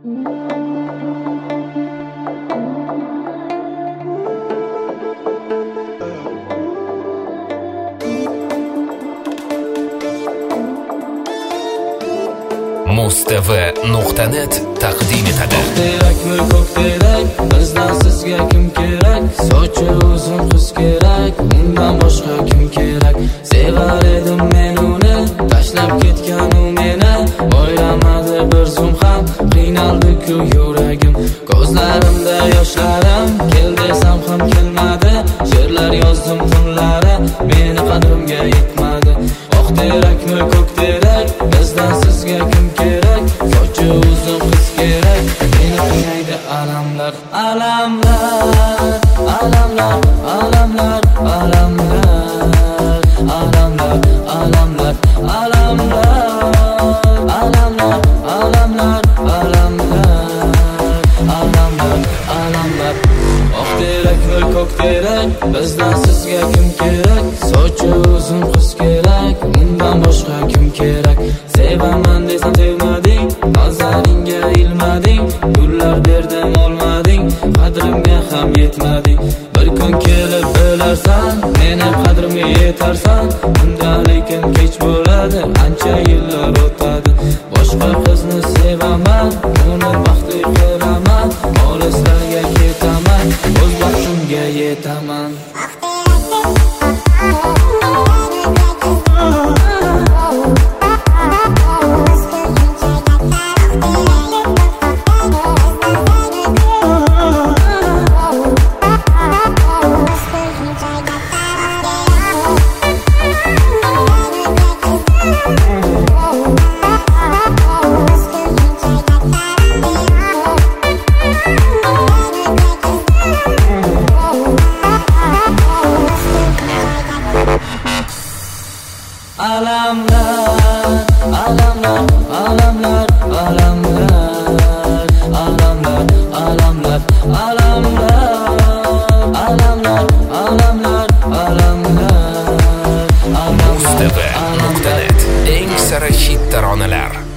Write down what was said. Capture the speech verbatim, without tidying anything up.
mustv nuqta net taqdim etadi. Kerakmi ko'k kerak, bizdan sizga kim kerak? Sochi uzun qiz kerak, undan boshqa kim kerak? Sevar edim men uni, tashlab ketgan u meni. O'ylamadi bir zum ham, qiynaldi-ku yuragim. Ko'zlarimda yoshlarim, kel desam ham kelmadi. She'rlar yozdim tunlari, meni qadrimga yetmadi. Oq terakmi ko'k terak, bizdan sizga kim kerak? Sochi uzun qiz kerak, meni qiynaydi alamlar, alamlar, alamlar, alamlar, alamlar, alamlar, alamlar, alamlar, alamlar, alamlar, alamlar, alamlar. Oq terakmi ko'k terak, bizdan sizga kim kerak? Sochi uzun qiz kerak, undan boshqa kim kerak? Sevaman desam sevmading, nazaringga ilmading. Gullar berdim olmading, qadrimga ham yetmading. Bir kun kelib bilarsan, meni qadrimga yetarsan. Unda lekin kech bo'ladi, ancha yillar o'tadi. Boshqa qizni sevaman, uni baxtli qiraman. Olislarga ketaman, o'z baxtimga yetaman. Alamlar, alamlar, alamlar, alamlar, alamlar, alamlar, alamlar, alamlar, alamlar, alamlar. mustv nuqta net eng sara hit taronalar.